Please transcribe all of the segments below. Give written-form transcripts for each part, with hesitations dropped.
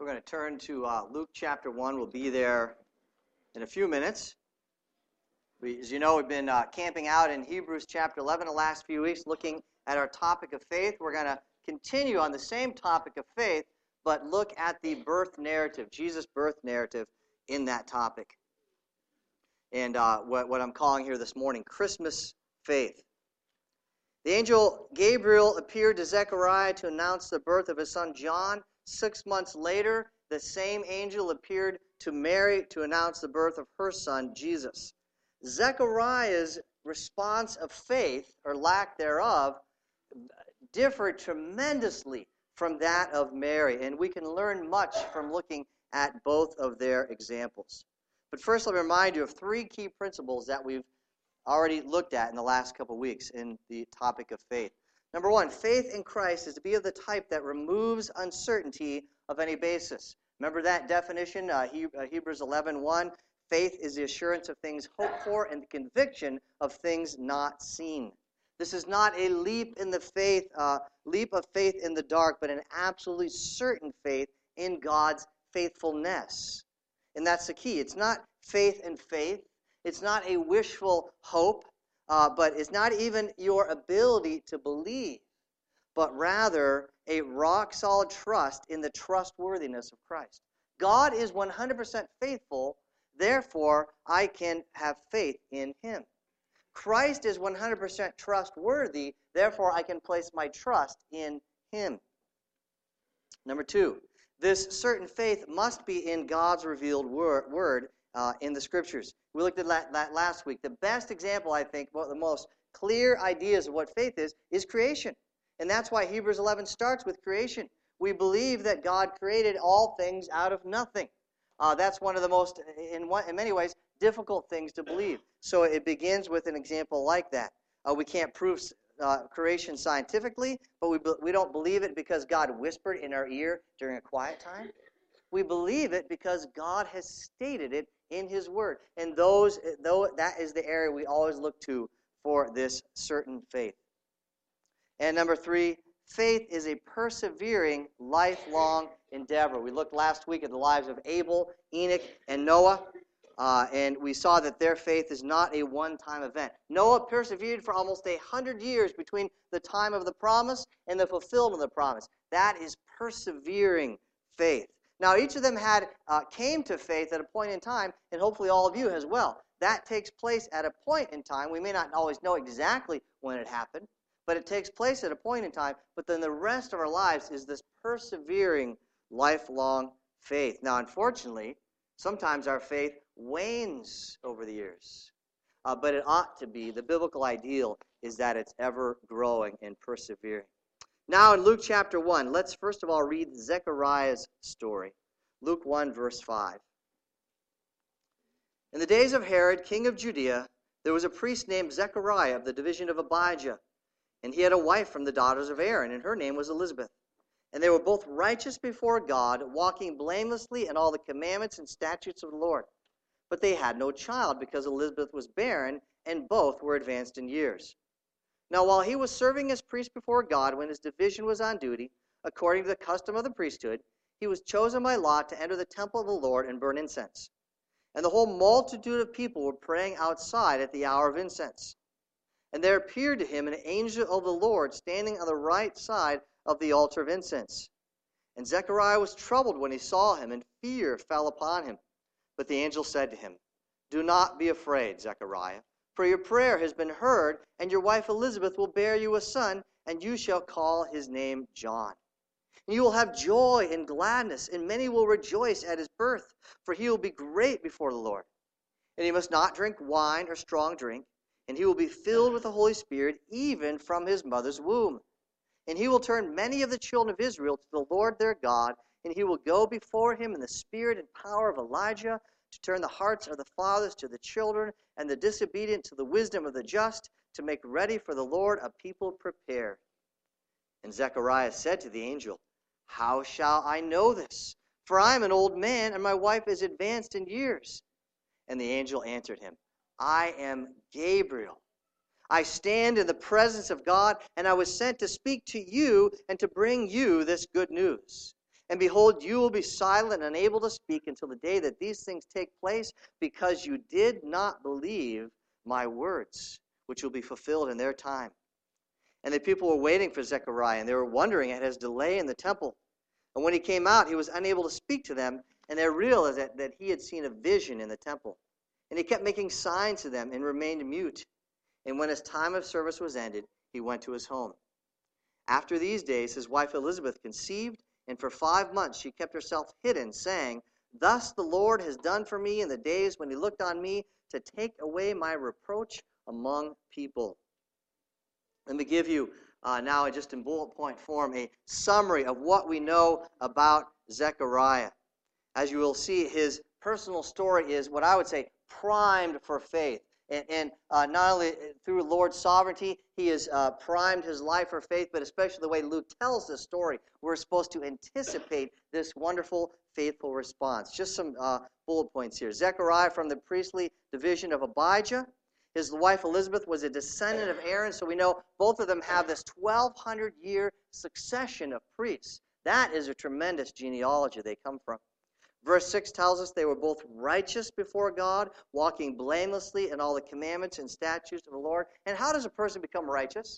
We're going to turn to Luke chapter 1. We'll be there in a few minutes. As you know, we've been camping out in Hebrews chapter 11 the last few weeks, looking at our topic of faith. We're going to continue on the same topic of faith, but look at the birth narrative, Jesus' birth narrative in that topic. And what I'm calling here this morning, Christmas faith. The angel Gabriel appeared to Zechariah to announce the birth of his son John. 6 months later, the same angel appeared to Mary to announce the birth of her son Jesus. Zechariah's response of faith, or lack thereof, differed tremendously from that of Mary, and we can learn much from looking at both of their examples. But first, let me remind you of three key principles that we've already looked at in the last couple of weeks in the topic of faith. Number one, faith in Christ is to be of the type that removes uncertainty of any basis. Remember that definition, Hebrews 11:1. Faith is the assurance of things hoped for and the conviction of things not seen. This is not a leap of faith in the dark, but an absolutely certain faith in God's faithfulness. And that's the key. It's not faith in faith. It's not a wishful hope, but it's not even your ability to believe, but rather a rock-solid trust in the trustworthiness of Christ. God is 100% faithful, therefore I can have faith in Him. Christ is 100% trustworthy, therefore I can place my trust in Him. Number two, this certain faith must be in God's revealed word in the Scriptures. We looked at that last week. The best example, I think, one of the most clear ideas of what faith is creation. And that's why Hebrews 11 starts with creation. We believe that God created all things out of nothing. That's one of the most, in many ways, difficult things to believe. So it begins with an example like that. We can't prove creation scientifically, but we don't believe it because God whispered in our ear during a quiet time. We believe it because God has stated it in His Word. And that is the area we always look to for this certain faith. And number three, faith is a persevering, lifelong endeavor. We looked last week at the lives of Abel, Enoch, and Noah, and we saw that their faith is not a one-time event. Noah persevered for almost 100 years between the time of the promise and the fulfillment of the promise. That is persevering faith. Now, each of them came to faith at a point in time, and hopefully all of you as well. That takes place at a point in time. We may not always know exactly when it happened, but it takes place at a point in time. But then the rest of our lives is this persevering, lifelong faith. Now, unfortunately, sometimes our faith wanes over the years. But it ought to be. The biblical ideal is that it's ever growing and persevering. Now in Luke chapter 1, let's first of all read Zechariah's story. Luke 1, verse 5. In the days of Herod, king of Judea, there was a priest named Zechariah of the division of Abijah. And he had a wife from the daughters of Aaron, and her name was Elizabeth. And they were both righteous before God, walking blamelessly in all the commandments and statutes of the Lord. But they had no child, because Elizabeth was barren, and both were advanced in years. Now, while he was serving as priest before God, when his division was on duty, according to the custom of the priesthood, he was chosen by lot to enter the temple of the Lord and burn incense. And the whole multitude of people were praying outside at the hour of incense. And there appeared to him an angel of the Lord standing on the right side of the altar of incense. And Zechariah was troubled when he saw him, and fear fell upon him. But the angel said to him, "Do not be afraid, Zechariah. For your prayer has been heard, and your wife Elizabeth will bear you a son, and you shall call his name John. And you will have joy and gladness, and many will rejoice at his birth, for he will be great before the Lord. And he must not drink wine or strong drink, and he will be filled with the Holy Spirit even from his mother's womb. And he will turn many of the children of Israel to the Lord their God, and he will go before him in the spirit and power of Elijah, to turn the hearts of the fathers to the children, and the disobedient to the wisdom of the just, to make ready for the Lord a people prepared." And Zechariah said to the angel, "How shall I know this? For I am an old man, and my wife is advanced in years." And the angel answered him, "I am Gabriel. I stand in the presence of God, and I was sent to speak to you and to bring you this good news. And behold, you will be silent and unable to speak until the day that these things take place, because you did not believe my words, which will be fulfilled in their time. And the people were waiting for Zechariah, and they were wondering at his delay in the temple. And when he came out, he was unable to speak to them, and they realized that he had seen a vision in the temple. And he kept making signs to them and remained mute. And when his time of service was ended, he went to his home. After these days, his wife Elizabeth conceived, and for 5 months she kept herself hidden, saying, Thus the Lord has done for me in the days when he looked on me to take away my reproach among people. Let me give you now, just in bullet point form, a summary of what we know about Zechariah. As you will see, his personal story is what I would say primed for faith. And not only through Lord's sovereignty, he has primed his life for faith, but especially the way Luke tells this story, we're supposed to anticipate this wonderful, faithful response. Just some bullet points here. Zechariah from the priestly division of Abijah. His wife Elizabeth was a descendant of Aaron, so we know both of them have this 1,200-year succession of priests. That is a tremendous genealogy they come from. Verse 6 tells us they were both righteous before God, walking blamelessly in all the commandments and statutes of the Lord. And how does a person become righteous?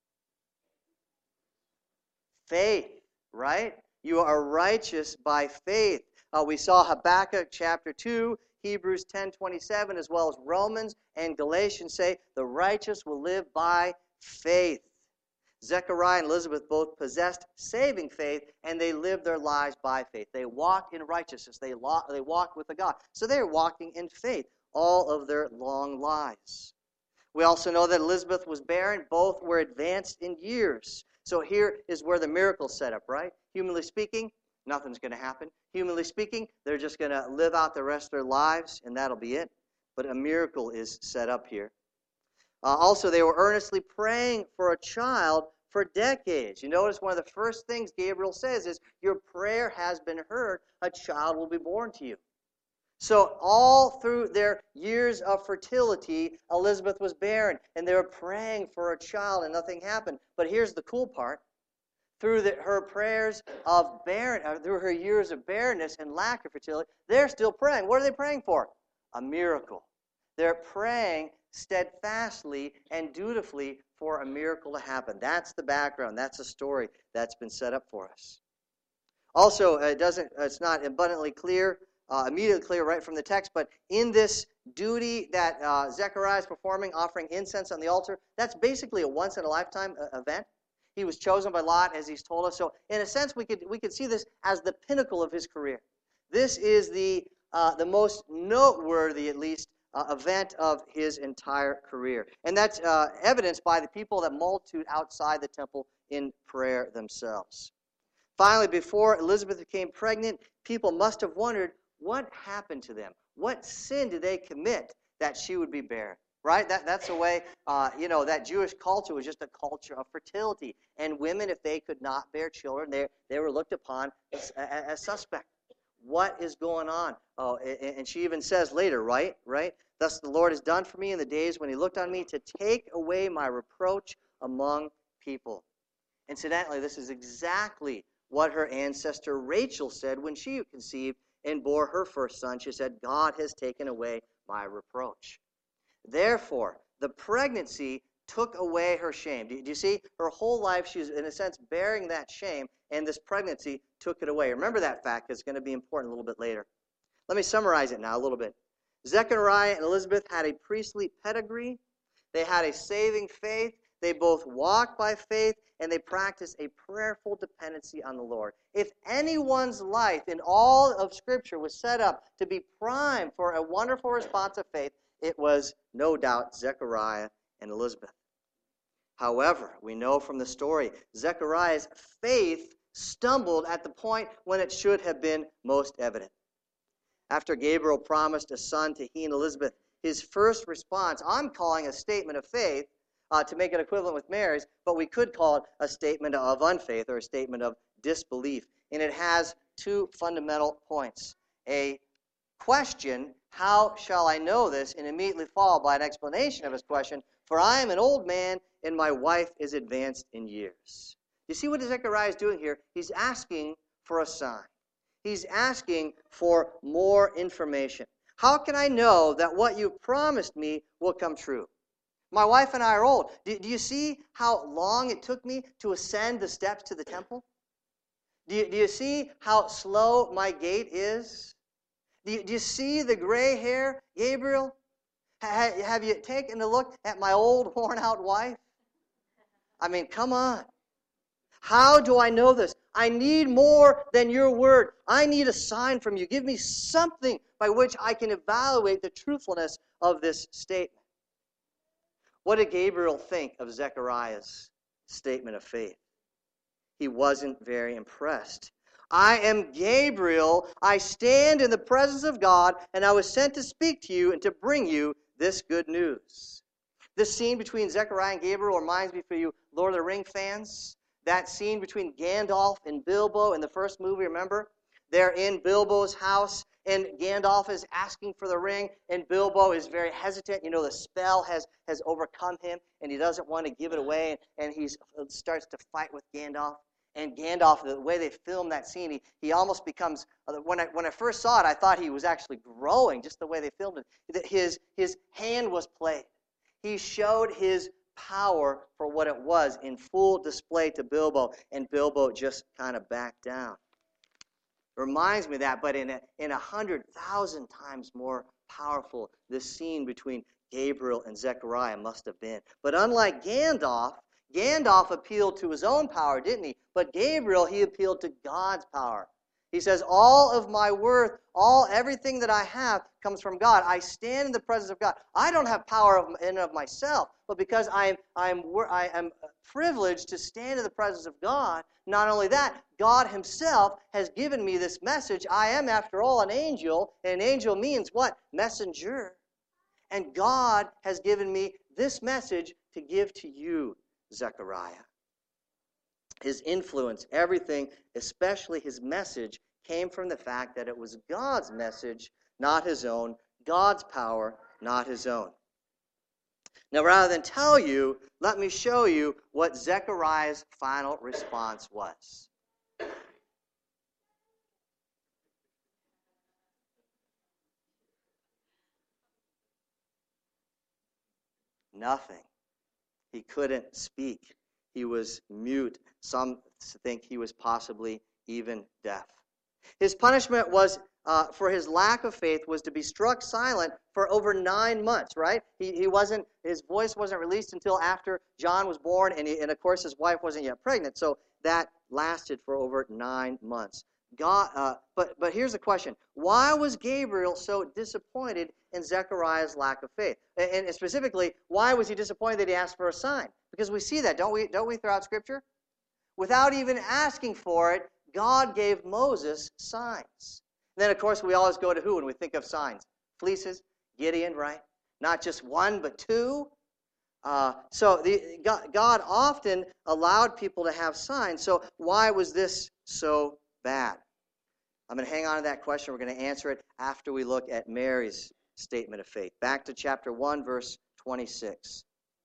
Faith, right? You are righteous by faith. We saw Habakkuk chapter 2, Hebrews 10:27, as well as Romans and Galatians say the righteous will live by faith. Zechariah and Elizabeth both possessed saving faith, and they lived their lives by faith. They walked in righteousness. They walked with the God. So they were walking in faith all of their long lives. We also know that Elizabeth was barren. Both were advanced in years. So here is where the miracle's set up, right? Humanly speaking, nothing's going to happen. Humanly speaking, they're just going to live out the rest of their lives, and that'll be it. But a miracle is set up here. Also, they were earnestly praying for a child for decades. You notice one of the first things Gabriel says is, your prayer has been heard. A child will be born to you. So all through their years of fertility, Elizabeth was barren, and they were praying for a child, and nothing happened. But here's the cool part. Through her prayers of through her years of barrenness and lack of fertility, they're still praying. What are they praying for? A miracle. They're praying steadfastly and dutifully for a miracle to happen. That's the background. That's the story that's been set up for us. Also, it's not abundantly clear, immediately clear right from the text, but in this duty that Zechariah is performing, offering incense on the altar, that's basically a once-in-a-lifetime event. He was chosen by Lot, as he's told us. So, in a sense, we could see this as the pinnacle of his career. This is the most noteworthy, at least, event of his entire career. And that's evidenced by the people that multitude outside the temple in prayer themselves. Finally, before Elizabeth became pregnant, people must have wondered what happened to them. What sin did they commit that she would be barren? Right? That's the way, that Jewish culture was just a culture of fertility. And women, if they could not bear children, they were looked upon as suspect. What is going on? Oh, and she even says later, right? Thus the Lord has done for me in the days when he looked on me to take away my reproach among people. Incidentally, this is exactly what her ancestor Rachel said when she conceived and bore her first son. She said, God has taken away my reproach. Therefore, the pregnancy took away her shame. Do you see? Her whole life she was, in a sense, bearing that shame, and this pregnancy took it away. Remember that fact. It's going to be important a little bit later. Let me summarize it now a little bit. Zechariah and Elizabeth had a priestly pedigree. They had a saving faith. They both walked by faith, and they practiced a prayerful dependency on the Lord. If anyone's life in all of Scripture was set up to be primed for a wonderful response of faith, it was no doubt Zechariah and Elizabeth. However, we know from the story, Zechariah's faith stumbled at the point when it should have been most evident. After Gabriel promised a son to he and Elizabeth, his first response, I'm calling a statement of faith to make it equivalent with Mary's, but we could call it a statement of unfaith or a statement of disbelief. And it has two fundamental points. A question, how shall I know this? And immediately followed by an explanation of his question, for I am an old man and my wife is advanced in years. You see what Zechariah is doing here? He's asking for a sign. He's asking for more information. How can I know that what you promised me will come true? My wife and I are old. Do you see how long it took me to ascend the steps to the temple? Do you see how slow my gait is? Do you see the gray hair, Gabriel? Have you taken a look at my old, worn-out wife? I mean, come on. How do I know this? I need more than your word. I need a sign from you. Give me something by which I can evaluate the truthfulness of this statement. What did Gabriel think of Zechariah's statement of faith? He wasn't very impressed. I am Gabriel. I stand in the presence of God, and I was sent to speak to you and to bring you this good news. This scene between Zechariah and Gabriel reminds me, for you Lord of the Ring fans, that scene between Gandalf and Bilbo in the first movie, remember? They're in Bilbo's house, and Gandalf is asking for the ring, and Bilbo is very hesitant. You know, the spell has overcome him, and he doesn't want to give it away, and he starts to fight with Gandalf. And Gandalf, the way they filmed that scene, he almost becomes, when I first saw it, I thought he was actually growing, just the way they filmed it. His hand was played. He showed his power for what it was in full display to Bilbo, and Bilbo just kind of backed down. It reminds me of that, but in 100,000 times more powerful, this scene between Gabriel and Zechariah must have been. But unlike Gandalf appealed to his own power, didn't he? But Gabriel, he appealed to God's power. He says, all of my worth, everything that I have comes from God. I stand in the presence of God. I don't have power in and of myself, but because I am privileged to stand in the presence of God, not only that, God himself has given me this message. I am, after all, an angel, and an angel means what? Messenger. And God has given me this message to give to you, Zechariah. His influence, everything, especially his message, came from the fact that it was God's message, not his own, God's power, not his own. Now, rather than tell you, let me show you what Zechariah's final response was. Nothing. He couldn't speak. He was mute. Some think he was possibly even deaf. His punishment was for his lack of faith was to be struck silent for over 9 months, right? His voice wasn't released until after John was born, and of course his wife wasn't yet pregnant. So that lasted for over 9 months. But here's the question. Why was Gabriel so disappointed in Zechariah's lack of faith? And specifically, why was he disappointed that he asked for a sign? Because we see that, don't we, throughout Scripture? Without even asking for it, God gave Moses signs. And then, of course, we always go to who when we think of signs? Fleeces, Gideon, right? Not just one, but two. God often allowed people to have signs. So why was this so bad? I'm going to hang on to that question. We're going to answer it after we look at Mary's statement of faith. Back to chapter 1, verse 26.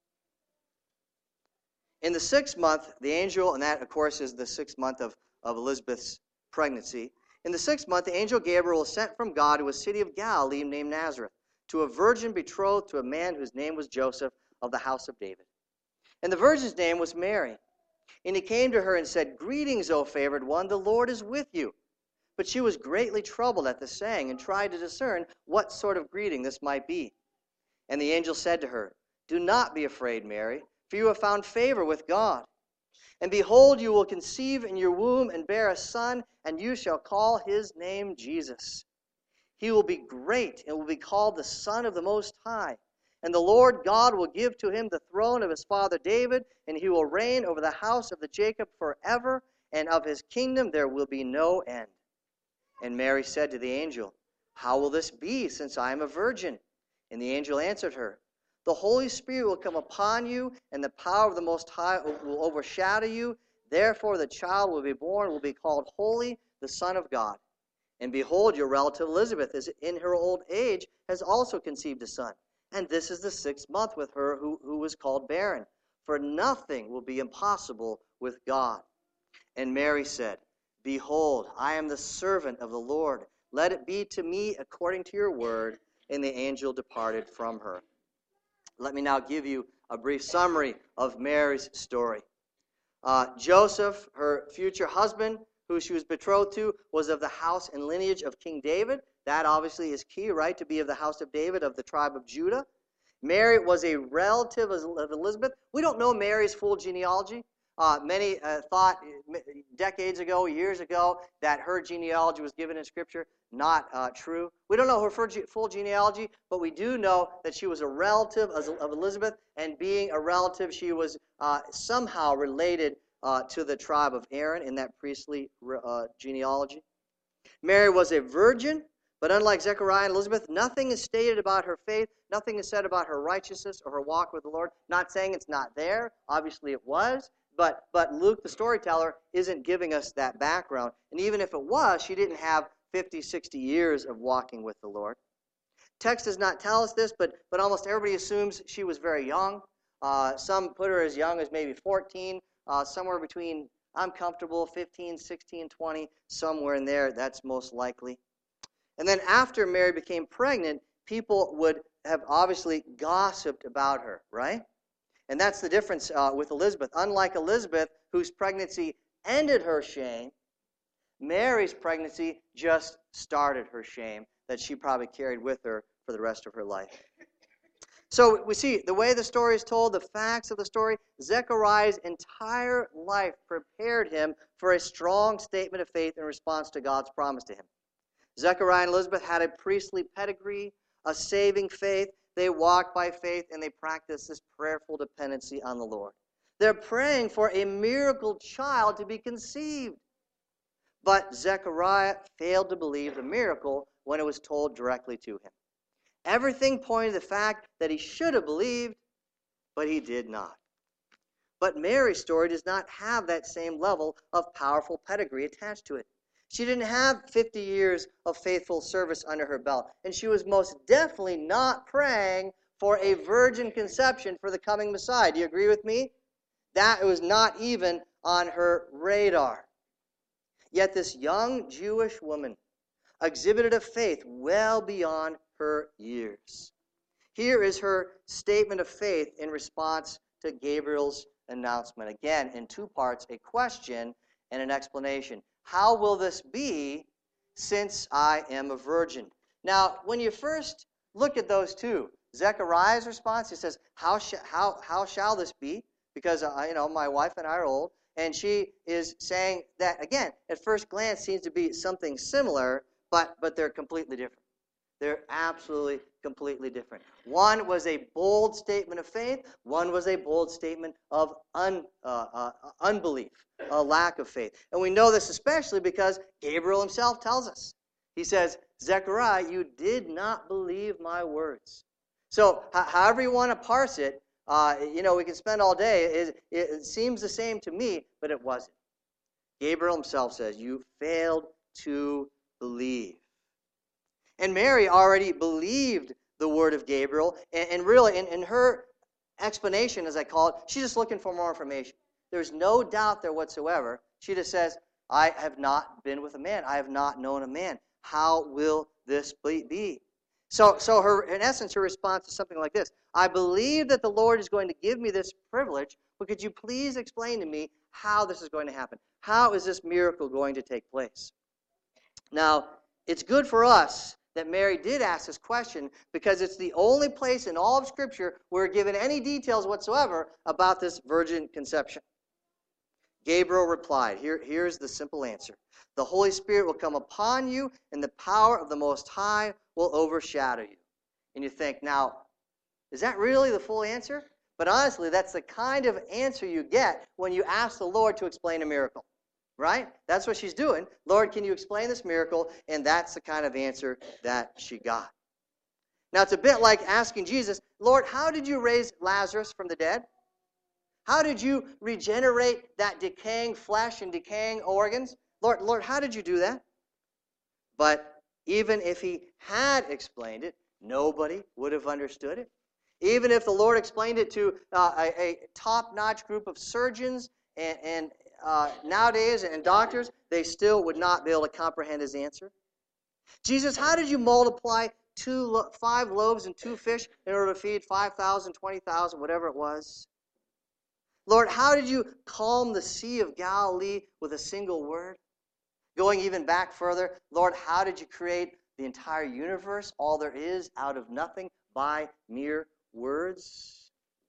In the 6th month, the angel, and that, of course, is the 6th month of Elizabeth's pregnancy. In the 6th month, the angel Gabriel was sent from God to a city of Galilee named Nazareth, to a virgin betrothed to a man whose name was Joseph of the house of David. And the virgin's name was Mary. And he came to her and said, "Greetings, O favored one, the Lord is with you." But she was greatly troubled at the saying and tried to discern what sort of greeting this might be. And the angel said to her, "Do not be afraid, Mary, for you have found favor with God. And behold, you will conceive in your womb and bear a son, and you shall call his name Jesus. He will be great and will be called the Son of the Most High. And the Lord God will give to him the throne of his father David, and he will reign over the house of the Jacob forever, and of his kingdom there will be no end." And Mary said to the angel, "How will this be, since I am a virgin?" And the angel answered her, "The Holy Spirit will come upon you, and the power of the Most High will overshadow you. Therefore the child will be born, will be called Holy, the Son of God. And behold, your relative Elizabeth, is in her old age, has also conceived a son. And this is the 6th month with her who was called barren. For nothing will be impossible with God." And Mary said, Behold, I am the servant of the Lord. Let it be to me according to your word. And the angel departed from her. Let me now give you a brief summary of Mary's story. Joseph, her future husband, who she was betrothed to, was of the house and lineage of King David. That obviously is key, right? To be of the house of David, of the tribe of Judah. Mary was a relative of Elizabeth. We don't know Mary's full genealogy. Many thought decades ago, years ago, that her genealogy was given in Scripture. Not true. We don't know her full genealogy, but we do know that she was a relative of Elizabeth, and being a relative, she was somehow related to the tribe of Aaron in that priestly genealogy. Mary was a virgin, but unlike Zechariah and Elizabeth, nothing is stated about her faith, nothing is said about her righteousness or her walk with the Lord. Not saying it's not there. Obviously it was. But Luke, the storyteller, isn't giving us that background. And even if it was, she didn't have 50, 60 years of walking with the Lord. Text does not tell us this, but almost everybody assumes she was very young. Some put her as young as maybe 14, somewhere between, I'm comfortable, 15, 16, 20, somewhere in there. That's most likely. And then after Mary became pregnant, people would have obviously gossiped about her, right? And that's the difference with Elizabeth. Unlike Elizabeth, whose pregnancy ended her shame, Mary's pregnancy just started her shame that she probably carried with her for the rest of her life. So we see the way the story is told, the facts of the story, Zechariah's entire life prepared him for a strong statement of faith in response to God's promise to him. Zechariah and Elizabeth had a priestly pedigree, a saving faith. They walked by faith, and they practiced this prayerful dependency on the Lord. They're praying for a miracle child to be conceived. But Zechariah failed to believe the miracle when it was told directly to him. Everything pointed to the fact that he should have believed, but he did not. But Mary's story does not have that same level of powerful pedigree attached to it. She didn't have 50 years of faithful service under her belt, and she was most definitely not praying for a virgin conception for the coming Messiah. Do you agree with me? That was not even on her radar. Yet this young Jewish woman exhibited a faith well beyond her years. Here is her statement of faith in response to Gabriel's announcement. Again, in two parts, a question and an explanation. How will this be since I am a virgin? Now, when you first look at those two, Zechariah's response, he says, how shall this be? Because, my wife and I are old. And she is saying that, again, at first glance seems to be something similar, but they're completely different. They're absolutely completely different. One was a bold statement of faith. One was a bold statement of unbelief, a lack of faith. And we know this especially because Gabriel himself tells us. He says, Zechariah, you did not believe my words. So however you want to parse it, we can spend all day. It seems the same to me, but it wasn't. Gabriel himself says, you failed to believe. And Mary already believed the word of Gabriel, and really, in her explanation, as I call it, she's just looking for more information. There's no doubt there whatsoever. She just says, I have not been with a man. I have not known a man. How will this be? So in essence, her response is something like this. I believe that the Lord is going to give me this privilege, but could you please explain to me how this is going to happen? How is this miracle going to take place? Now, it's good for us that Mary did ask this question because it's the only place in all of Scripture where we're given any details whatsoever about this virgin conception. Gabriel replied, here's the simple answer. The Holy Spirit will come upon you, and the power of the Most High will overshadow you. And you think, now, is that really the full answer? But honestly, that's the kind of answer you get when you ask the Lord to explain a miracle. Right? That's what she's doing. Lord, can you explain this miracle? And that's the kind of answer that she got. Now, it's a bit like asking Jesus, Lord, how did you raise Lazarus from the dead? How did you regenerate that decaying flesh and decaying organs? Lord, how did you do that? But even if he had explained it, nobody would have understood it. Even if the Lord explained it to a top-notch group of surgeons and nowadays and doctors, they still would not be able to comprehend his answer. Jesus, how did you multiply 5 loaves and 2 fish in order to feed 5,000, 20,000, whatever it was? Lord, how did you calm the Sea of Galilee with a single word? Going even back further, Lord, how did you create the entire universe, all there is, out of nothing, by mere words?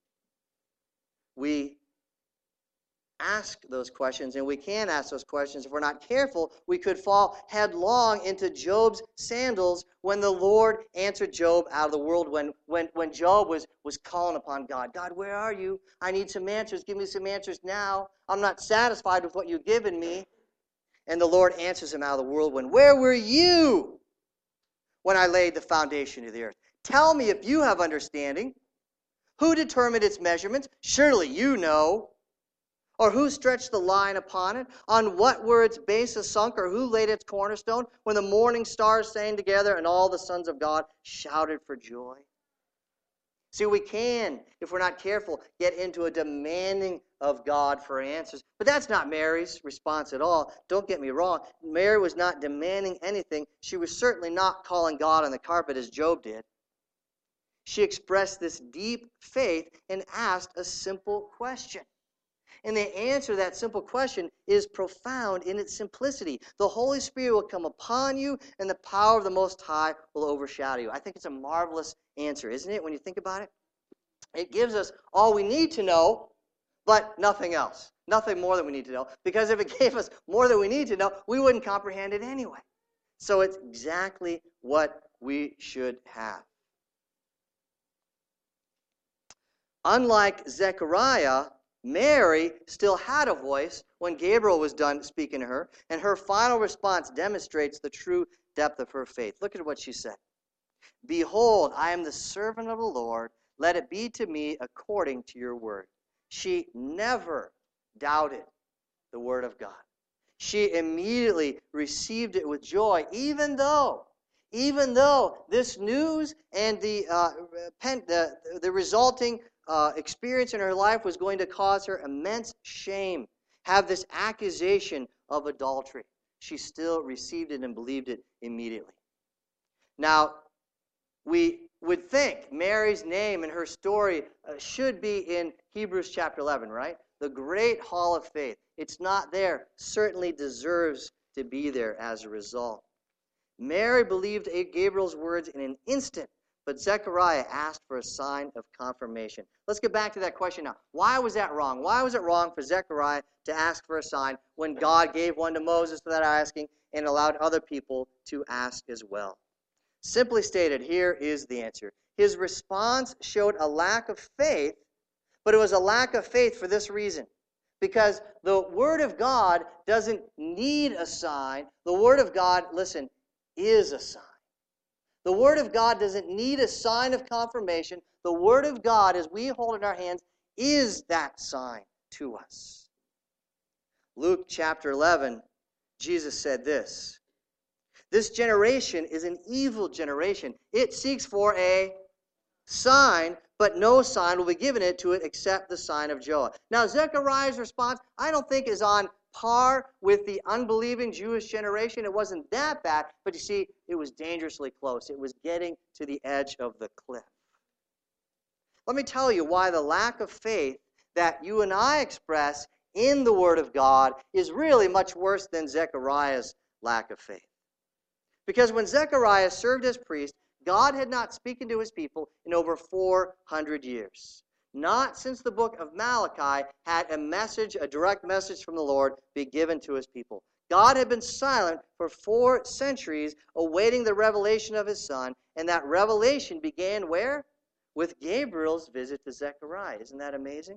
We ask those questions, and we can ask those questions. If we're not careful, we could fall headlong into Job's sandals when the Lord answered Job out of the world, when Job was calling upon God. God, where are you? I need some answers. Give me some answers now. I'm not satisfied with what you've given me. And the Lord answers him out of the whirlwind. Where were you when I laid the foundation of the earth? Tell me if you have understanding. Who determined its measurements? Surely you know. Or who stretched the line upon it? On what were its bases sunk? Or who laid its cornerstone? When the morning stars sang together and all the sons of God shouted for joy. See, we can, if we're not careful, get into a demanding of God for answers. But that's not Mary's response at all. Don't get me wrong. Mary was not demanding anything. She was certainly not calling God on the carpet as Job did. She expressed this deep faith and asked a simple question. And the answer to that simple question is profound in its simplicity. The Holy Spirit will come upon you, and the power of the Most High will overshadow you. I think it's a marvelous answer, isn't it, when you think about it? It gives us all we need to know, but nothing else. Nothing more than we need to know. Because if it gave us more than we need to know, we wouldn't comprehend it anyway. So it's exactly what we should have. Unlike Zechariah, Mary still had a voice when Gabriel was done speaking to her, and her final response demonstrates the true depth of her faith. Look at what she said. Behold, I am the servant of the Lord. Let it be to me according to your word. She never doubted the word of God. She immediately received it with joy, even though this news and the resulting experience in her life was going to cause her immense shame, have this accusation of adultery. She still received it and believed it immediately. Now, we would think Mary's name and her story should be in Hebrews chapter 11, right? The great hall of faith. It's not there. Certainly deserves to be there as a result. Mary believed Gabriel's words in an instant, but Zechariah asked for a sign of confirmation. Let's get back to that question now. Why was that wrong? Why was it wrong for Zechariah to ask for a sign when God gave one to Moses without asking and allowed other people to ask as well? Simply stated, here is the answer. His response showed a lack of faith, but it was a lack of faith for this reason. Because the Word of God doesn't need a sign. The Word of God, listen, is a sign. The Word of God doesn't need a sign of confirmation. The Word of God, as we hold it in our hands, is that sign to us. Luke chapter 11, Jesus said this. This generation is an evil generation. It seeks for a sign, but no sign will be given it to it except the sign of Jonah. Now, Zechariah's response, I don't think, is on par with the unbelieving Jewish generation. It wasn't that bad, but you see, it was dangerously close. It was getting to the edge of the cliff. Let me tell you why the lack of faith that you and I express in the Word of God is really much worse than Zechariah's lack of faith. Because when Zechariah served as priest, God had not spoken to his people in over 400 years. Not since the book of Malachi had a direct message from the Lord be given to his people. God had been silent for 4 centuries, awaiting the revelation of his Son, and that revelation began where? With Gabriel's visit to Zechariah. Isn't that amazing?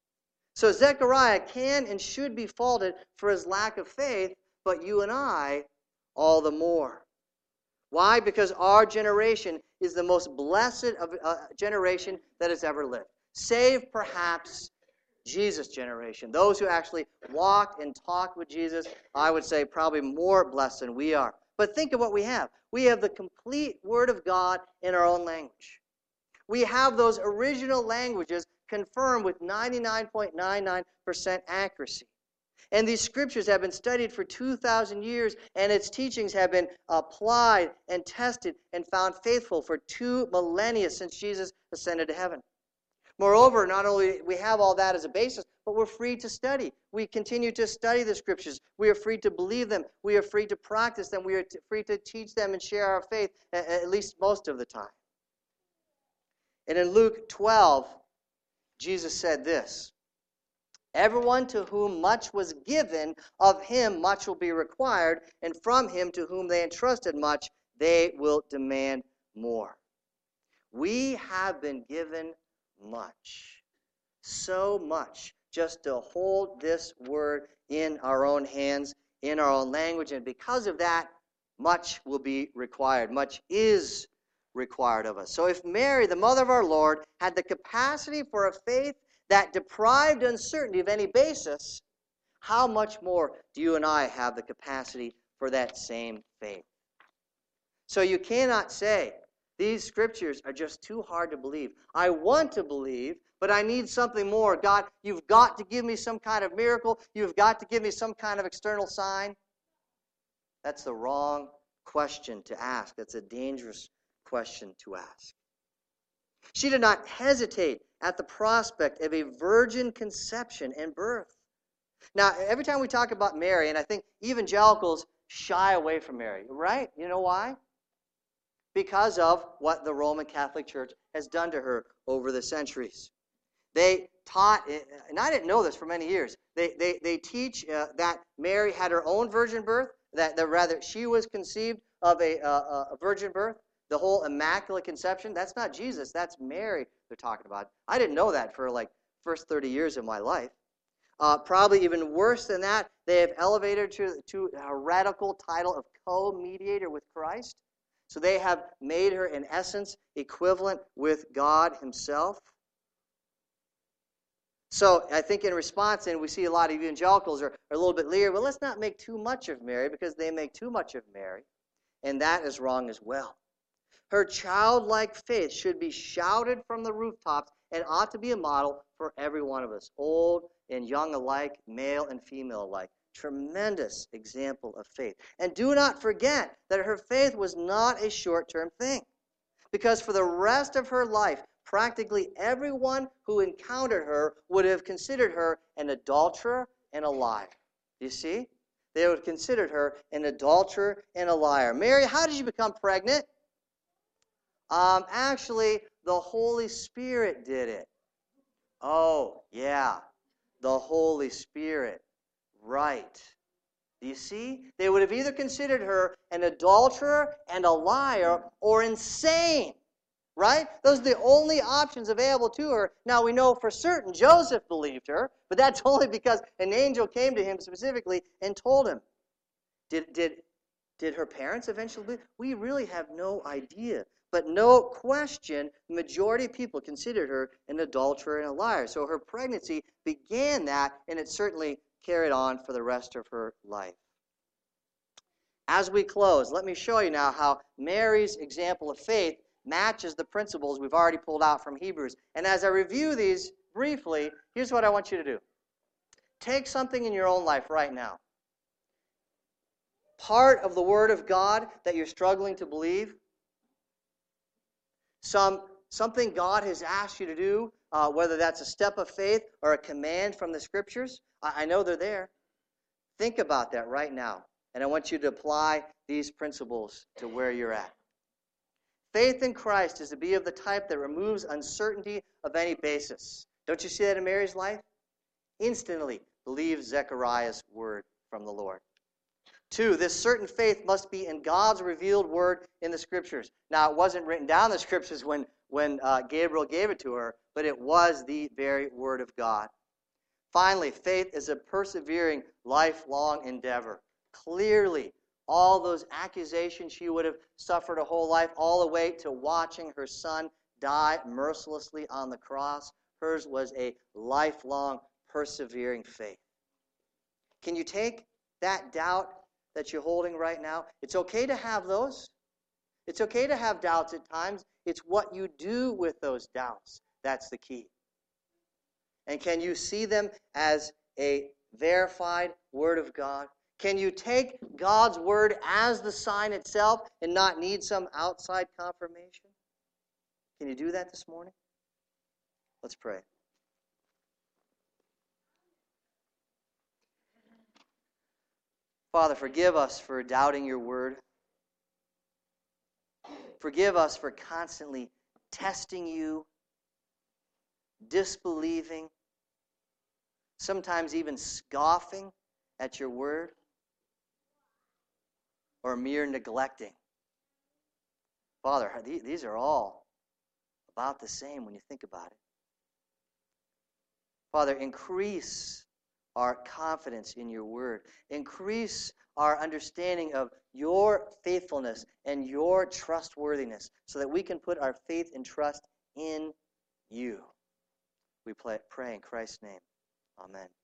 So Zechariah can and should be faulted for his lack of faith, but you and I all the more. Why? Because our generation is the most blessed generation that has ever lived. Save perhaps Jesus' generation. Those who actually walked and talked with Jesus, I would say probably more blessed than we are. But think of what we have. We have the complete Word of God in our own language. We have those original languages confirmed with 99.99% accuracy. And these scriptures have been studied for 2,000 years, and its teachings have been applied and tested and found faithful for 2 millennia since Jesus ascended to heaven. Moreover, not only we have all that as a basis, but we're free to study. We continue to study the scriptures. We are free to believe them. We are free to practice them. We are free to teach them and share our faith, at least most of the time. And in Luke 12, Jesus said this, "Everyone to whom much was given, of him much will be required, and from him to whom they entrusted much, they will demand more." We have been given much, so much, just to hold this word in our own hands, in our own language, and because of that, much will be required. Much is required of us. So if Mary, the mother of our Lord, had the capacity for a faith that deprived uncertainty of any basis, how much more do you and I have the capacity for that same faith? So you cannot say, these scriptures are just too hard to believe. I want to believe, but I need something more. God, you've got to give me some kind of miracle. You've got to give me some kind of external sign. That's the wrong question to ask. That's a dangerous question to ask. She did not hesitate at the prospect of a virgin conception and birth. Now, every time we talk about Mary, and I think evangelicals shy away from Mary, right? You know why? Because of what the Roman Catholic Church has done to her over the centuries. They taught, and I didn't know this for many years, they teach that Mary had her own virgin birth, that rather she was conceived of a virgin birth. The whole Immaculate Conception, that's not Jesus, that's Mary they're talking about. I didn't know that for like first 30 years of my life. Probably even worse than that, they have elevated her to a heretical title of co-mediator with Christ. So they have made her, in essence, equivalent with God himself. So I think in response, and we see a lot of evangelicals are a little bit leery, well, let's not make too much of Mary, because they make too much of Mary, and that is wrong as well. Her childlike faith should be shouted from the rooftops and ought to be a model for every one of us, old and young alike, male and female alike. Tremendous example of faith. And do not forget that her faith was not a short-term thing, because for the rest of her life, practically everyone who encountered her would have considered her an adulterer and a liar. Do you see? They would have considered her an adulterer and a liar. Mary, how did you become pregnant? Actually, the Holy Spirit did it. Oh, yeah, the Holy Spirit. Right. Do you see? They would have either considered her an adulterer and a liar or insane. Right? Those are the only options available to her. Now, we know for certain Joseph believed her, but that's only because an angel came to him specifically and told him. Did her parents eventually believe? We really have no idea. But no question, the majority of people considered her an adulterer and a liar. So her pregnancy began that, and it certainly carried on for the rest of her life. As we close, let me show you now how Mary's example of faith matches the principles we've already pulled out from Hebrews. And as I review these briefly, here's what I want you to do. Take something in your own life right now. Part of the Word of God that you're struggling to believe. Something God has asked you to do, whether that's a step of faith or a command from the Scriptures. I know they're there. Think about that right now. And I want you to apply these principles to where you're at. Faith in Christ is to be of the type that removes uncertainty of any basis. Don't you see that in Mary's life? Instantly believe Zechariah's word from the Lord. 2, this certain faith must be in God's revealed word in the Scriptures. Now, it wasn't written down in the Scriptures when Gabriel gave it to her, but it was the very word of God. Finally, faith is a persevering, lifelong endeavor. Clearly, all those accusations she would have suffered a whole life, all the way to watching her son die mercilessly on the cross, hers was a lifelong, persevering faith. Can you take that doubt that you're holding right now? It's okay to have those. It's okay to have doubts at times. It's what you do with those doubts that's the key. And can you see them as a verified Word of God? Can you take God's Word as the sign itself and not need some outside confirmation? Can you do that this morning? Let's pray. Father, forgive us for doubting your Word. Forgive us for constantly testing you, disbelieving, sometimes even scoffing at your Word, or mere neglecting. Father, these are all about the same when you think about it. Father, increase our confidence in your Word. Increase our understanding of your faithfulness and your trustworthiness so that we can put our faith and trust in you. We pray in Christ's name. Amen.